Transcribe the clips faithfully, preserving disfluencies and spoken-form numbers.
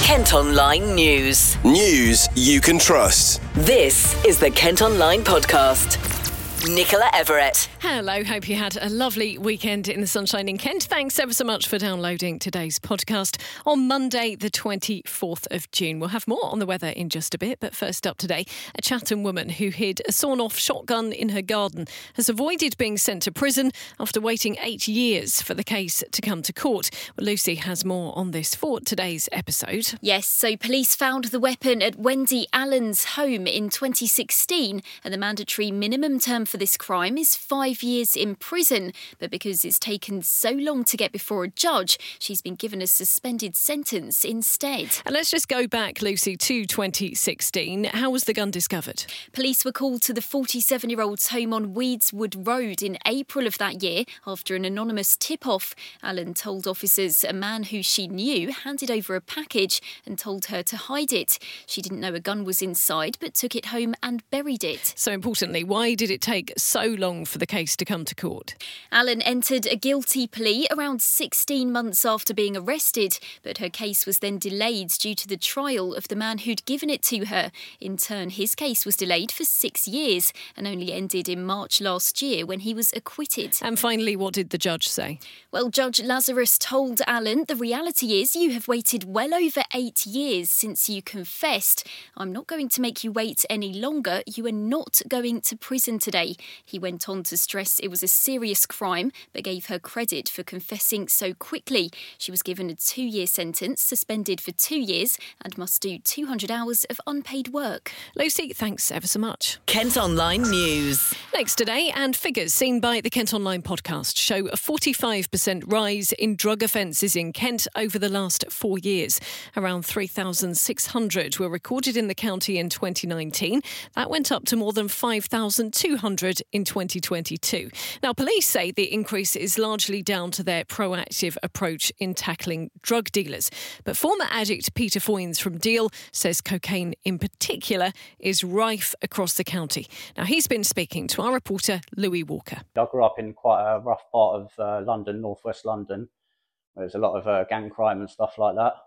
Kent Online News. News you can trust. This is the Kent Online Podcast. Nicola Everett. Hello, hope you had a lovely weekend in the sunshine in Kent. Thanks ever so much for downloading today's podcast on Monday, the twenty-fourth of June. We'll have more on the weather in just a bit, but first up today, a Chatham woman who hid a sawn-off shotgun in her garden has avoided being sent to prison after waiting eight years for the case to come to court. Well, Lucy has more on this for today's episode. Yes, so police found the weapon at Wendy Allen's home in twenty sixteen, and the mandatory minimum term for this crime is five years in prison. But because it's taken so long to get before a judge, she's been given a suspended sentence instead. And let's just go back, Lucy, to twenty sixteen. How was the gun discovered? Police were called to the forty-seven-year-old's home on Weedswood Road in April of that year after an anonymous tip-off. Allen told officers a man who she knew handed over a package and told her to hide it. She didn't know a gun was inside, but took it home and buried it. So importantly, why did it take so long for the case to come to court? Allen entered a guilty plea around sixteen months after being arrested, but her case was then delayed due to the trial of the man who'd given it to her. In turn, his case was delayed for six years and only ended in March last year when he was acquitted. And finally, what did the judge say? Well, Judge Lazarus told Allen, the reality is you have waited well over eight years since you confessed. I'm not going to make you wait any longer. You are not going to prison today. He went on to stress it was a serious crime, but gave her credit for confessing so quickly. She was given a two-year sentence, suspended for two years, and must do two hundred hours of unpaid work. Lucy, thanks ever so much. Kent Online News. Next today, and figures seen by the Kent Online podcast show a forty-five percent rise in drug offences in Kent over the last four years. Around three thousand six hundred were recorded in the county in twenty nineteen. That went up to more than five thousand two hundred in twenty twenty-two. Now, police say the increase is largely down to their proactive approach in tackling drug dealers. But former addict Peter Foynes from Deal says cocaine in particular is rife across the county. Now, he's been speaking to our reporter, Louis Walker. I grew up in quite a rough part of uh, London, northwest London. There's a lot of uh, gang crime and stuff like that.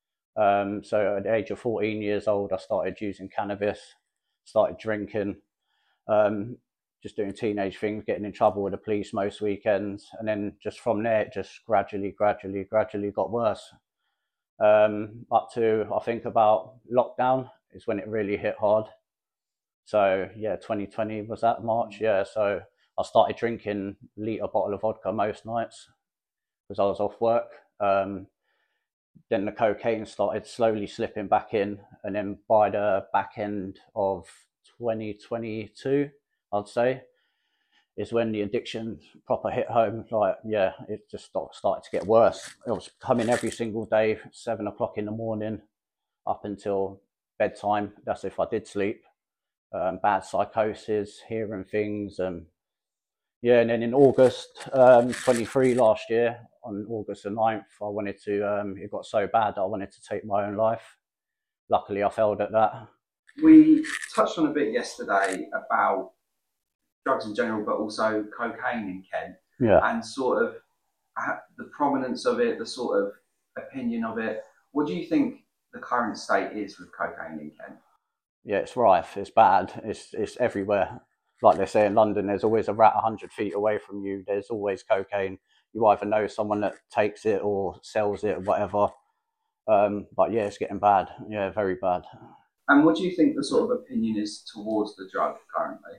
Um, so at the age of fourteen years old, I started using cannabis, started drinking. Um, just doing teenage things, getting in trouble with the police most weekends. And then just from there, it just gradually, gradually, gradually got worse. Um, up to, I think, about lockdown is when it really hit hard. So, yeah, twenty twenty was that March? Yeah, so I started drinking a litre bottle of vodka most nights because I was off work. Um, then the cocaine started slowly slipping back in. And then by the back end of twenty twenty-two, I'd say, is when the addiction proper hit home. Like, yeah, it just started to get worse. It was coming every single day, seven o'clock in the morning, up until bedtime. That's if I did sleep. Um, bad psychosis, hearing things. Um, yeah, and then in August um, twenty-three last year, on August the ninth, I wanted to, um, it got so bad that I wanted to take my own life. Luckily, I failed at that. We touched on a bit yesterday about drugs in general, but also cocaine in Kent, yeah. and sort of the prominence of it, the sort of opinion of it. What do you think the current state is with cocaine in Kent? Yeah, it's rife, it's bad, it's it's everywhere. Like they say in London, there's always a rat one hundred feet away from you. There's always cocaine. You either know someone that takes it or sells it or whatever. Um, but yeah, it's getting bad. Yeah, very bad. And what do you think the sort of opinion is towards the drug currently?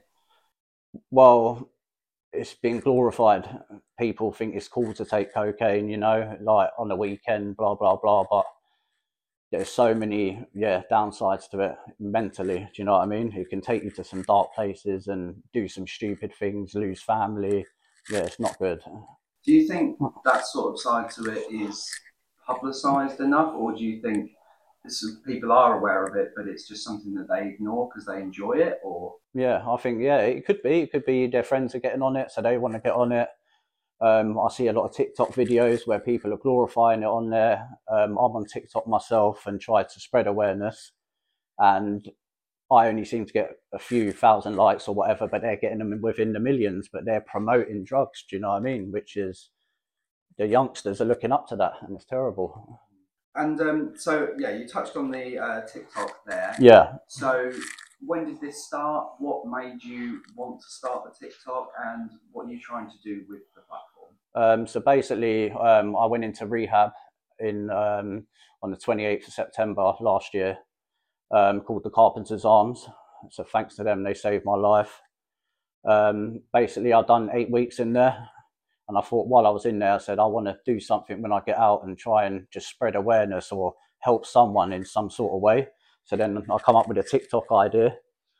Well, it's been glorified. People think it's cool to take cocaine, you know, like on the weekend, blah, blah, blah. But there's so many, yeah, downsides to it mentally. Do you know what I mean? It can take you to some dark places and do some stupid things, lose family. Yeah, it's not good. Do you think that sort of side to it is publicised enough, or do you think this is, people are aware of it, but it's just something that they ignore because they enjoy it? Or yeah, I think, yeah, it could be. It could be their friends are getting on it, so they want to get on it. Um, I see a lot of TikTok videos where people are glorifying it on there. Um, I'm on TikTok myself and try to spread awareness. And I only seem to get a few thousand likes or whatever, but they're getting them within the millions, but they're promoting drugs, do you know what I mean? Which is, the youngsters are looking up to that, and it's terrible. And um, so, yeah, you touched on the uh, TikTok there. Yeah. So when did this start? What made you want to start the TikTok, and what are you trying to do with the platform? Um, so basically, um, I went into rehab in um, on the twenty-eighth of September last year, um, called the Carpenter's Arms. So thanks to them, they saved my life. Um, basically, I'd done eight weeks in there. And I thought while I was in there, I said, I want to do something when I get out and try and just spread awareness or help someone in some sort of way. So then I come up with a TikTok idea,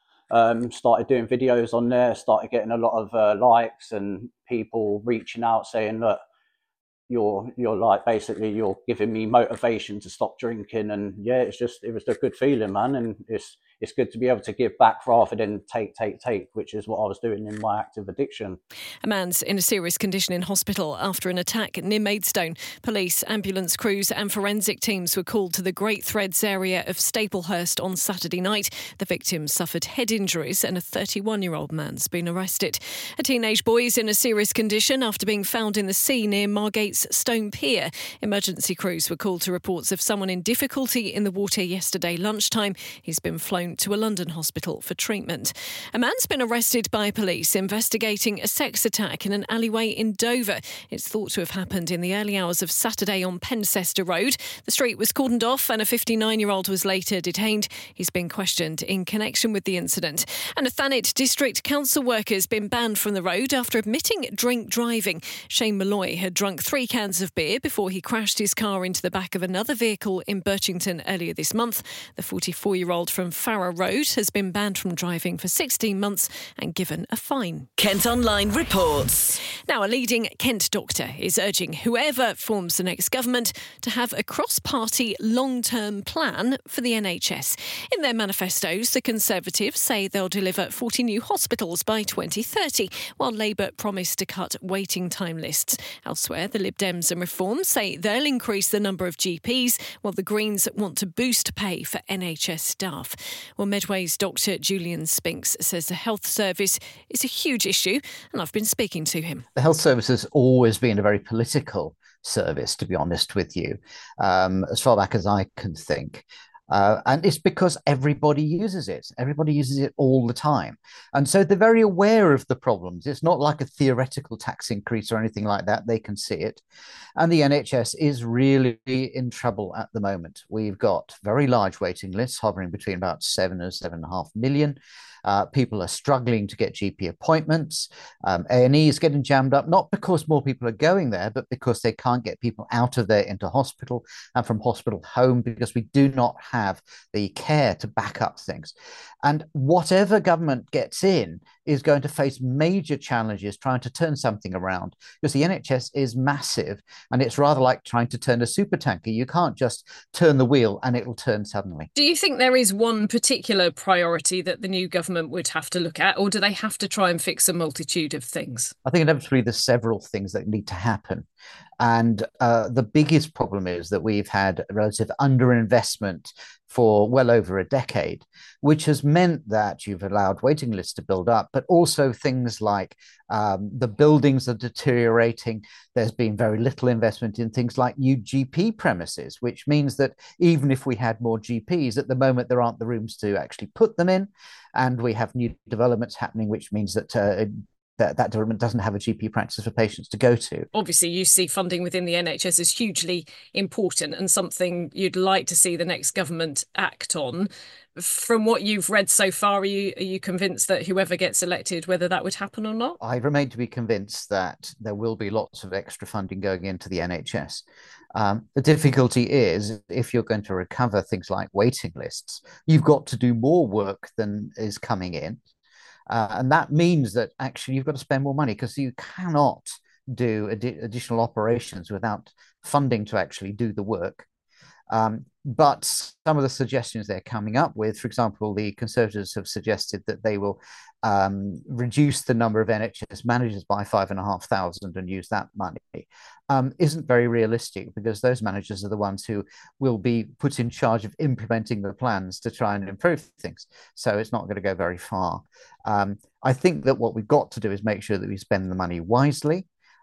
um, started doing videos on there, started getting a lot of uh, likes and people reaching out saying, look, you're, you're like, basically you're giving me motivation to stop drinking. And yeah, it's just, it was a good feeling, man. And it's, it's good to be able to give back rather than take, take, take, which is what I was doing in my active addiction. A man's in a serious condition in hospital after an attack near Maidstone. Police, ambulance crews and forensic teams were called to the Great Threads area of Staplehurst on Saturday night. The victim suffered head injuries and a thirty-one-year-old man's been arrested. A teenage boy is in a serious condition after being found in the sea near Margate's Stone Pier. Emergency crews were called to reports of someone in difficulty in the water yesterday lunchtime. He's been flown to a London hospital for treatment. A man's been arrested by police investigating a sex attack in an alleyway in Dover. It's thought to have happened in the early hours of Saturday on Pencester Road. The street was cordoned off and a fifty-nine-year-old was later detained. He's been questioned in connection with the incident. And a Thanet District Council worker has been banned from the road after admitting drink driving. Shane Malloy had drunk three cans of beer before he crashed his car into the back of another vehicle in Birchington earlier this month. The forty-four-year-old from Farrar Road has been banned from driving for sixteen months and given a fine. Kent Online reports. Now, a leading Kent doctor is urging whoever forms the next government to have a cross-party long-term plan for the N H S. In their manifestos, the Conservatives say they'll deliver forty new hospitals by twenty thirty, while Labour promised to cut waiting time lists. Elsewhere, the Lib Dems and Reform say they'll increase the number of G Ps, while the Greens want to boost pay for N H S staff. Well, Medway's Doctor Julian Spinks says the health service is a huge issue, and I've been speaking to him. The health service has always been a very political service, to be honest with you, um, as far back as I can think. Uh, and it's because everybody uses it. Everybody uses it all the time. And so they're very aware of the problems. It's not like a theoretical tax increase or anything like that. They can see it. And the N H S is really in trouble at the moment. We've got very large waiting lists hovering between about seven and seven and a half million. Uh, people are struggling to get G P appointments. Um, A and E is getting jammed up, not because more people are going there, but because they can't get people out of there into hospital and from hospital home, because we do not have the care to back up things. And whatever government gets in is going to face major challenges trying to turn something around, because the N H S is massive and it's rather like trying to turn a supertanker. You can't just turn the wheel and it will turn suddenly. Do you think there is one particular priority that the new government would have to look at, or do they have to try and fix a multitude of things? I think inevitably there's several things that need to happen. And uh, the biggest problem is that we've had a relative underinvestment for well over a decade, which has meant that you've allowed waiting lists to build up, but also things like um, the buildings are deteriorating. There's been very little investment in things like new G P premises, which means that even if we had more G Ps, at the moment there aren't the rooms to actually put them in. And we have new developments happening, which means that uh, that that development doesn't have a G P practice for patients to go to. Obviously, you see funding within the N H S as hugely important and something you'd like to see the next government act on. From what you've read so far, are you, are you convinced that whoever gets elected, whether that would happen or not? I remain to be convinced that there will be lots of extra funding going into the N H S. Um, the difficulty is, if you're going to recover things like waiting lists, you've got to do more work than is coming in. Uh, and that means that actually you've got to spend more money, because you cannot do ad- additional operations without funding to actually do the work. Um, but some of the suggestions they're coming up with, for example, the Conservatives have suggested that they will um, reduce the number of N H S managers by five and a half thousand and use that money, um, isn't very realistic, because those managers are the ones who will be put in charge of implementing the plans to try and improve things. So it's not going to go very far. Um, I think that what we've got to do is make sure that we spend the money wisely.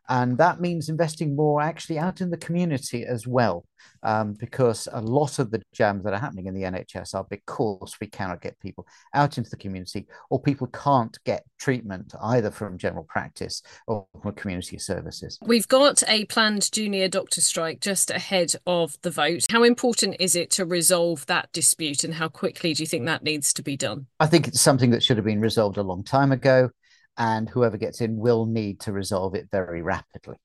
And that means investing more actually out in the community as well, um, because a lot of the jams that are happening in the N H S are because we cannot get people out into the community, or people can't get treatment either from general practice or from community services. We've got a planned junior doctor strike just ahead of the vote. How important is it to resolve that dispute, and how quickly do you think that needs to be done? I think it's something that should have been resolved a long time ago, and whoever gets in will need to resolve it very rapidly.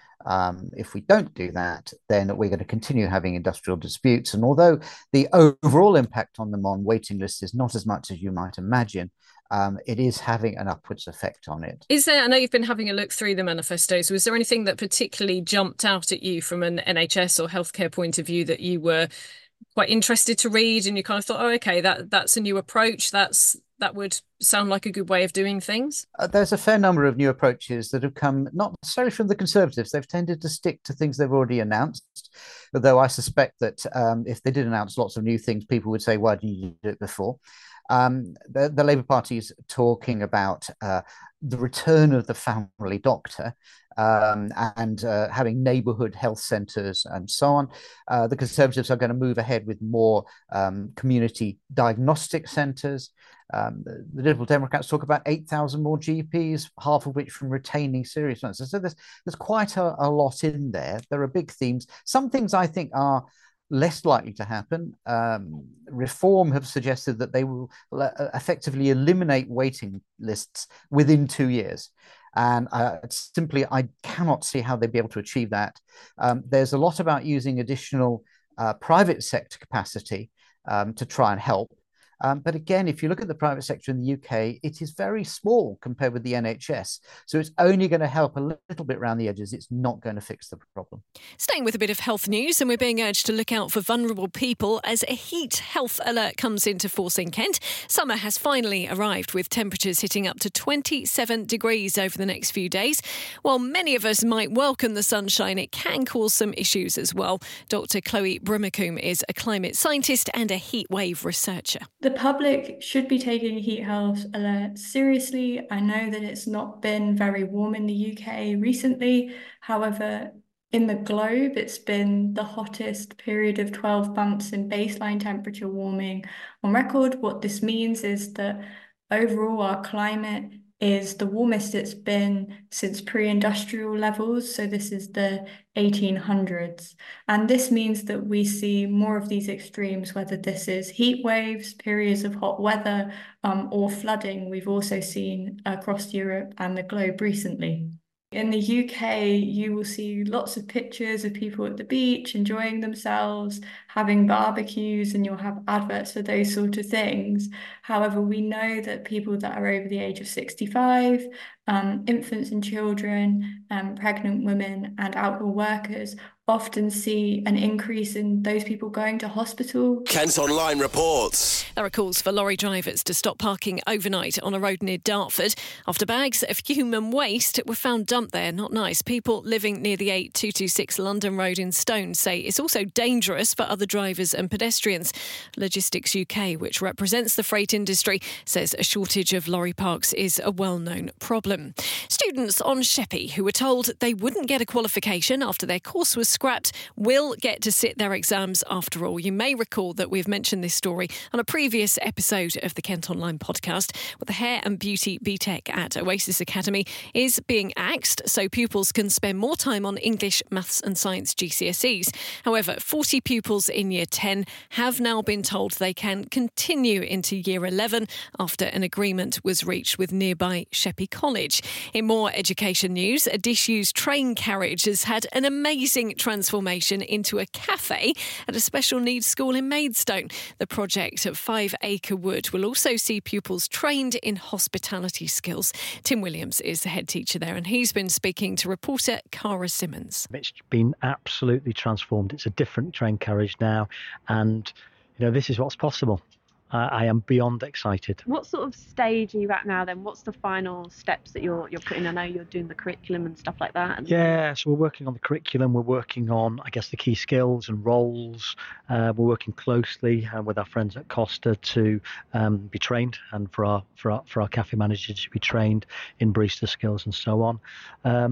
Um, if we don't do that, then we're going to continue having industrial disputes. And although the overall impact on them on waiting lists is not as much as you might imagine, um, it is having an upwards effect on it. Is there, I know you've been having a look through the manifestos, was there anything that particularly jumped out at you from an N H S or healthcare point of view that you were quite interested to read and you kind of thought, oh, okay, that that's a new approach, that's that would sound like a good way of doing things? Uh, there's a fair number of new approaches that have come not necessarily from the Conservatives. They've tended to stick to things they've already announced, although I suspect that um, if they did announce lots of new things, people would say, why didn't you do it before? Um, the, the Labour Party is talking about uh, the return of the family doctor, um, and uh, having neighbourhood health centres and so on. Uh, the Conservatives are going to move ahead with more um, community diagnostic centres. Um, the, the Liberal Democrats talk about eight thousand more G Ps, half of which from retaining serious ones. So there's, there's quite a, a lot in there. There are big themes. Some things I think are less likely to happen. Um, Reform have suggested that they will effectively eliminate waiting lists within two years. And uh, simply, I cannot see how they'd be able to achieve that. Um, there's a lot about using additional uh, private sector capacity um, to try and help. Um, but again, if you look at the private sector in the U K, it is very small compared with the N H S. So it's only going to help a little bit around the edges. It's not going to fix the problem. Staying with a bit of health news, and we're being urged to look out for vulnerable people as a heat health alert comes into force in Kent. Summer has finally arrived, with temperatures hitting up to twenty-seven degrees over the next few days. While many of us might welcome the sunshine, it can cause some issues as well. Doctor Chloe Brimacombe is a climate scientist and a heatwave researcher. The public should be taking heat health alerts seriously. I know that it's not been very warm in the U K recently. However, in the globe, it's been the hottest period of twelve months in baseline temperature warming on record. What this means is that overall our climate is the warmest it's been since pre-industrial levels. So this is the eighteen hundreds. And this means that we see more of these extremes, whether this is heat waves, periods of hot weather, um, or flooding. We've also seen across Europe and the globe recently. In the U K, you will see lots of pictures of people at the beach enjoying themselves, having barbecues, and you'll have adverts for those sort of things. However, we know that people that are over the age of sixty-five, um, infants and children, um, pregnant women, and outdoor workers often see an increase in those people going to hospital. Kent Online reports. There are calls for lorry drivers to stop parking overnight on a road near Dartford after bags of human waste were found dumped there. Not nice. People living near the eight two two six London Road in Stone say it's also dangerous for other drivers and pedestrians. Logistics U K, which represents the freight industry, says a shortage of lorry parks is a well-known problem. Students on Sheppey who were told they wouldn't get a qualification after their course was scrapped will get to sit their exams after all. You may recall that we've mentioned this story on a previous episode of the Kent Online podcast, where the Hair and Beauty B Tech at Oasis Academy is being axed so pupils can spend more time on English, Maths and Science G C S Es. However, forty pupils in Year ten have now been told they can continue into Year eleven after an agreement was reached with nearby Sheppey College. In more education news, a disused train carriage has had an amazing transformation into a cafe at a special needs school in Maidstone. The project at Five Acre Wood will also see pupils trained in hospitality skills. Tim Williams is the head teacher there, and he's been speaking to reporter Cara Simmons. It's been absolutely transformed. It's a different train carriage now, and you know, this is what's possible. Uh, I am beyond excited. What sort of stage are you at now then? What's the final steps that you're you're putting? I know you're doing the curriculum and stuff like that. Yeah, so we're working on the curriculum. We're working on, I guess, the key skills and roles. Uh, we're working closely uh, with our friends at Costa to um, be trained, and for our for our for our cafe managers to be trained in barista skills and so on. Um,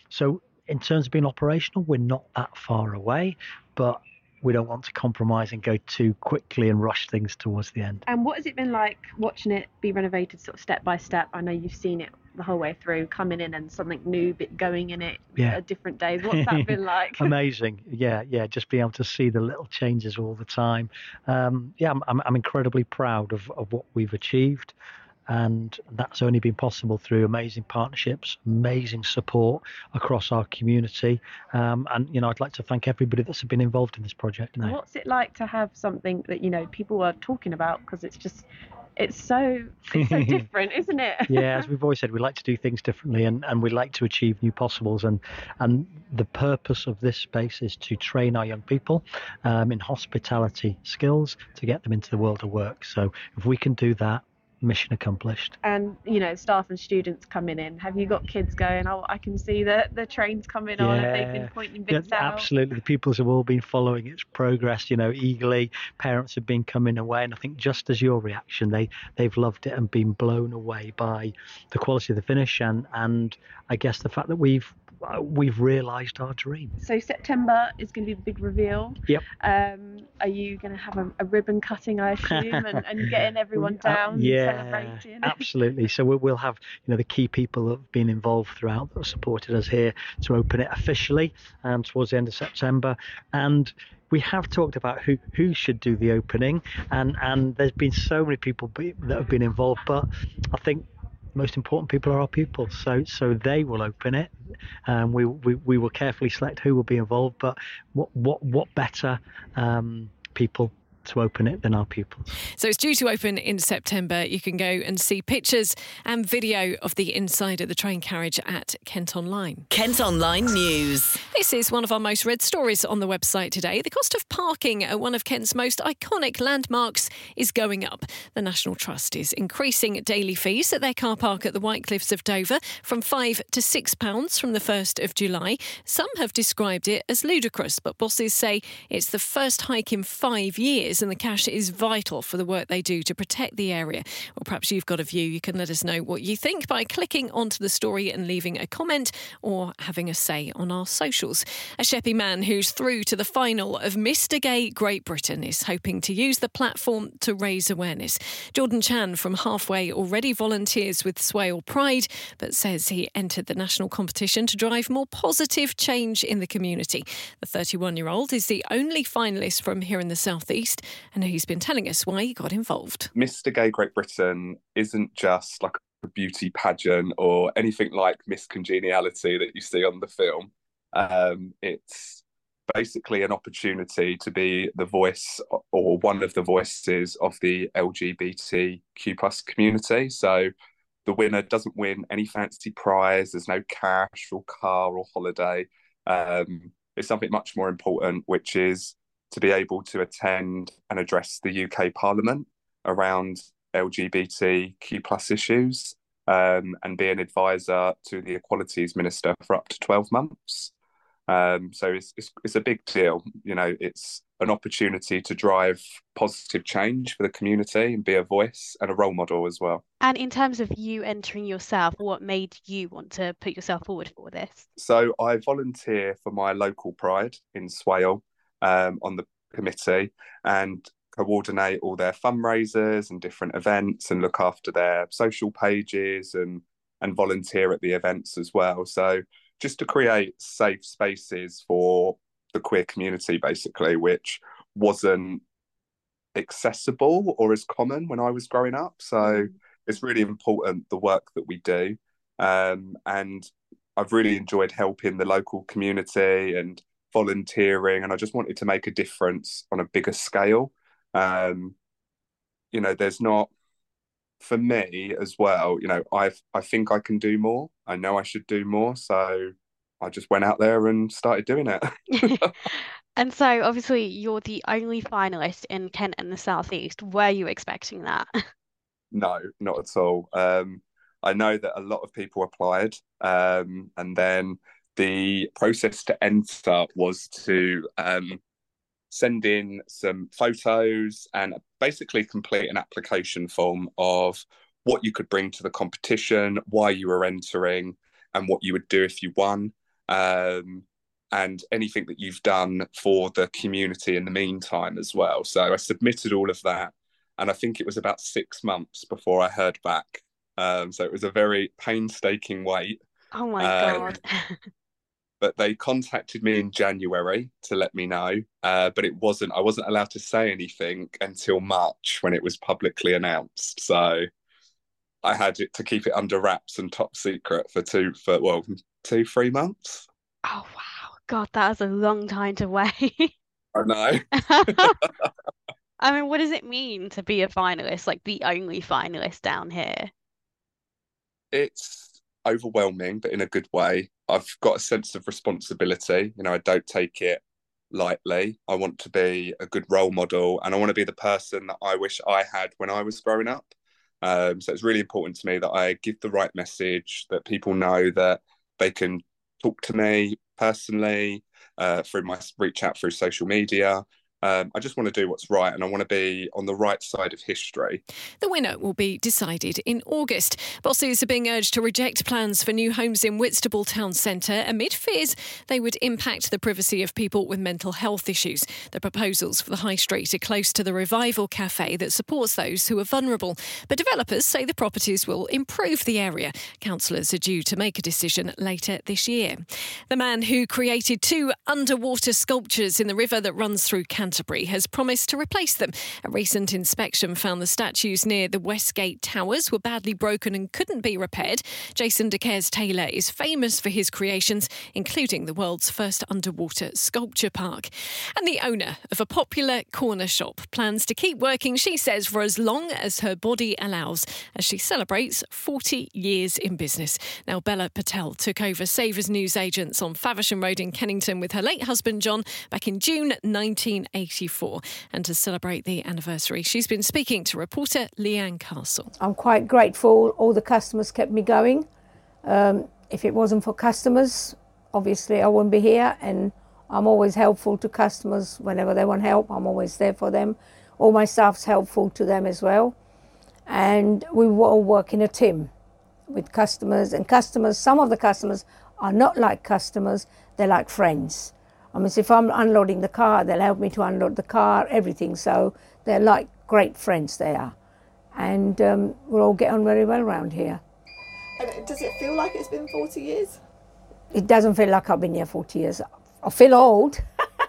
So in terms of being operational, we're not that far away, but we don't want to compromise and go too quickly and rush things towards the end. And what has it been like watching it be renovated sort of step by step? I know you've seen it the whole way through, coming in and something new bit going in it yeah. at different days. What's that been like? Amazing. Yeah, yeah. Just being able to see the little changes all the time. Um, yeah, I'm, I'm, I'm incredibly proud of, of what we've achieved. And that's only been possible through amazing partnerships, amazing support across our community. Um, and, you know, I'd like to thank everybody that's been involved in this project now. What's it like to have something that, you know, people are talking about? Because it's just, it's so, it's so different, isn't it? Yeah, as we've always said, we like to do things differently, and, and we like to achieve new possibles. And, and the purpose of this space is to train our young people um, in hospitality skills to get them into the world of work. So if we can do that, mission accomplished. And, you know, staff and students coming in. Have you got kids going, oh, I can see that the train's coming yeah. on, and they've been pointing bits yeah, out? Absolutely. The pupils have all been following its progress, you know, eagerly. Parents have been coming away. And I think just as your reaction, they, they've loved it and been blown away by the quality of the finish and, and I guess the fact that we've we've realised our dream. So September is going to be the big reveal. Yep. Um, are you going to have a, a ribbon cutting, I assume, and, and getting everyone down, uh, yeah, celebrating? Absolutely. So we'll, we'll have, you know, the key people that have been involved throughout that have supported us here to open it officially um, towards the end of September. And we have talked about who, who should do the opening, and, and there's been so many people be, that have been involved, but I think most important people are our pupils, so so they will open it. Um, we, we we will carefully select who will be involved, but what what what better um, people to open it than our pupils. So it's due to open in September. You can go and see pictures and video of the inside of the train carriage at Kent Online. Kent Online News. This is one of our most read stories on the website today. The cost of parking at one of Kent's most iconic landmarks is going up. The National Trust is increasing daily fees at their car park at the White Cliffs of Dover from five to six pounds from the first of July. Some have described it as ludicrous, but bosses say it's the first hike in five years and the cash is vital for the work they do to protect the area. Well, perhaps you've got a view. You can let us know what you think by clicking onto the story and leaving a comment or having a say on our socials. A Sheppey man who's through to the final of Mister Gay Great Britain is hoping to use the platform to raise awareness. Jordan Chan from Halfway already volunteers with Swale Pride, but says he entered the national competition to drive more positive change in the community. The thirty-one-year-old is the only finalist from here in the South East, and he's been telling us why he got involved. Mister Gay Great Britain isn't just like a beauty pageant or anything like Miss Congeniality that you see on the film. Um, it's basically an opportunity to be the voice or one of the voices of the L G B T Q plus community. So the winner doesn't win any fancy prize. There's no cash or car or holiday. Um, it's something much more important, which is to be able to attend and address the U K Parliament around L G B T Q plus issues um, and be an advisor to the Equalities Minister for up to twelve months. Um, so it's, it's it's a big deal. You know, it's an opportunity to drive positive change for the community and be a voice and a role model as well. And in terms of you entering yourself, what made you want to put yourself forward for this? So I volunteer for my local Pride in Swale um, on the committee and coordinate all their fundraisers and different events and look after their social pages and and volunteer at the events as well. So just to create safe spaces for the queer community, basically, which wasn't accessible or as common when I was growing up. So mm. it's really important, the work that we do. Um, and I've really enjoyed helping the local community and volunteering, and I just wanted to make a difference on a bigger scale. Um, you know, there's not, for me as well, you know, I I think I can do more. I know I should do more. So I just went out there and started doing it. And so obviously you're the only finalist in Kent and the South East. Were you expecting that? No, not at all. Um, I know that a lot of people applied, um, and then the process to enter was to um, send in some photos and basically complete an application form of what you could bring to the competition, why you were entering, and what you would do if you won. um, and anything that you've done for the community in the meantime as well. So I submitted all of that, and I think it was about six months before I heard back. Um, so it was a very painstaking wait. Oh my Um, God. but they contacted me in January to let me know. Uh, but it wasn't, I wasn't allowed to say anything until March when it was publicly announced. So I had it to keep it under wraps and top secret for two, for well, two, three months. Oh wow. God, that was a long time to wait. I know. I mean, what does it mean to be a finalist, like the only finalist down here? It's overwhelming, but in a good way. I've got a sense of responsibility. You know, I don't take it lightly. I want to be a good role model, and I want to be the person that I wish I had when I was growing up. Um, so it's really important to me that I give the right message, that people know that they can talk to me personally, uh, through my reach out through social media. Um, I just want to do what's right, and I want to be on the right side of history. The winner will be decided in August. Bosses are being urged to reject plans for new homes in Whitstable Town Centre amid fears they would impact the privacy of people with mental health issues. The proposals for the High Street are close to the Revival Cafe that supports those who are vulnerable. But developers say the properties will improve the area. Councillors are due to make a decision later this year. The man who created two underwater sculptures in the river that runs through Canterbury Canterbury has promised to replace them. A recent inspection found the statues near the Westgate Towers were badly broken and couldn't be repaired. Jason DeCaires Taylor is famous for his creations, including the world's first underwater sculpture park. And the owner of a popular corner shop plans to keep working, she says, for as long as her body allows, as she celebrates forty years in business. Now, Bella Patel took over Savers News Agents on Faversham Road in Kennington with her late husband John back in June nineteen eighty-four. And to celebrate the anniversary, she's been speaking to reporter Leanne Castle. I'm quite grateful all the customers kept me going. Um, if it wasn't for customers, obviously I wouldn't be here, and I'm always helpful to customers whenever they want help. I'm always there for them. All my staff's helpful to them as well. And we all work in a team with customers, and customers, some of the customers are not like customers, they're like friends. I mean, so if I'm unloading the car, they'll help me to unload the car, everything. So they're like great friends they are. And um, we'll all get on very well around here. And does it feel like it's been forty years? It doesn't feel like I've been here forty years. I feel old.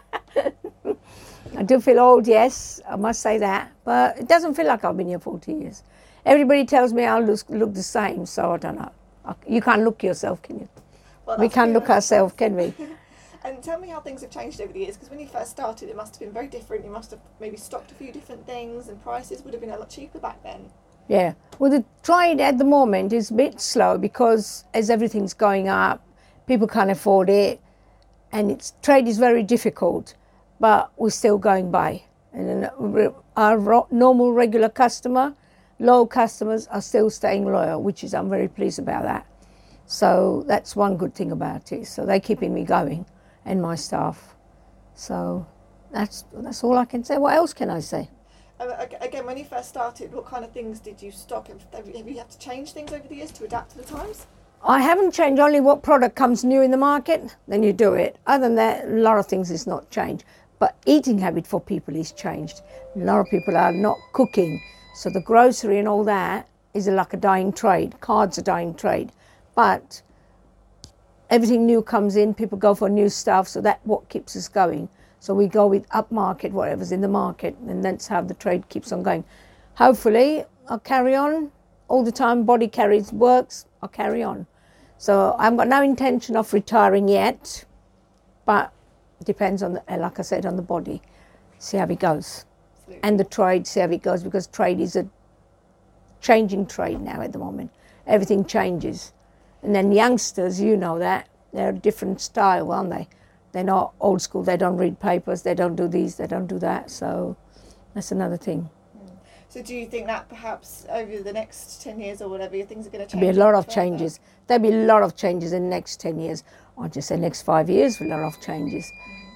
I do feel old, yes, I must say that. But it doesn't feel like I've been here forty years. Everybody tells me I look, look the same, so I don't know. You can't look yourself, can you? Well, we can't look ourselves, can we? And tell me how things have changed over the years, because when you first started it must have been very different. You must have maybe stocked a few different things, and prices would have been a lot cheaper back then. Yeah, well, the trade at the moment is a bit slow because as everything's going up, people can't afford it, and it's trade is very difficult, but we're still going by. And our normal regular customer, loyal customers are still staying loyal, which is, I'm very pleased about that. So that's one good thing about it. So they're keeping me going, and my staff. So that's that's all I can say. What else can I say? Um, again, when you first started, what kind of things did you stock? Have, have you had to change things over the years to adapt to the times? I haven't changed. Only what product comes new in the market, then you do it. Other than that, a lot of things is not changed. But eating habit for people is changed. A lot of people are not cooking. So the grocery and all that is like a dying trade. Cards are dying trade. But everything new comes in, people go for new stuff, so that's what keeps us going. So we go with upmarket, whatever's in the market, and that's how the trade keeps on going. Hopefully, I'll carry on all the time. Body carries works, I'll carry on. So I've got no intention of retiring yet, but it depends on, the, like I said, on the body. See how it goes. Absolutely. And the trade, see how it goes, because trade is a changing trade now at the moment. Everything changes. And then youngsters, you know that, they're a different style, aren't they? They're not old school, they don't read papers, they don't do these, they don't do that, so that's another thing. So do you think that perhaps over the next ten years or whatever, things are going to change? There'll be a lot of changes. There'll be a lot of changes in the next ten years. I'll just say next five years, a lot of changes.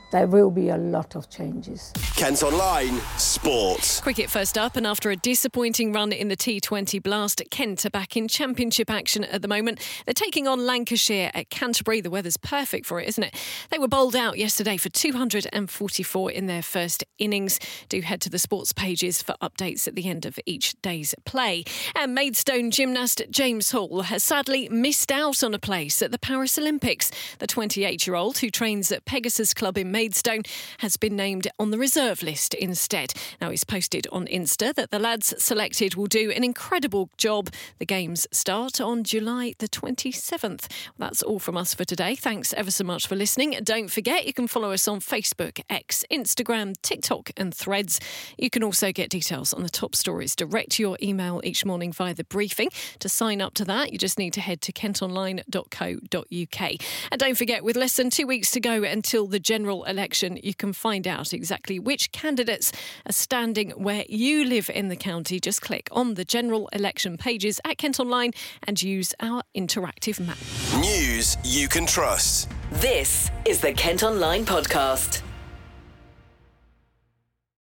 there will be a lot of changes. Kent Online Sport. Cricket first up, and after a disappointing run in the T twenty Blast, Kent are back in championship action at the moment. They're taking on Lancashire at Canterbury. The weather's perfect for it, isn't it? They were bowled out yesterday for two hundred forty-four in their first innings. Do head to the sports pages for updates at the end of each day's play. And Maidstone gymnast James Hall has sadly missed out on a place at the Paris Olympics. The twenty-eight-year-old, who trains at Pegasus Club in Maidstone, has been named on the reserve list instead. Now, he's posted on Insta that the lads selected will do an incredible job. The games start on July the twenty-seventh. That's all from us for today. Thanks ever so much for listening. Don't forget, you can follow us on Facebook, X, Instagram, TikTok and Threads. You can also get details on the top stories direct to your email each morning via the briefing. To sign up to that, you just need to head to kent online dot co dot uk. And don't forget, with less than two weeks to go until the general election, you can find out exactly which candidates are standing where you live in the county. Just click on the general election pages at Kent Online and use our interactive map. News you can trust. This is the Kent Online Podcast.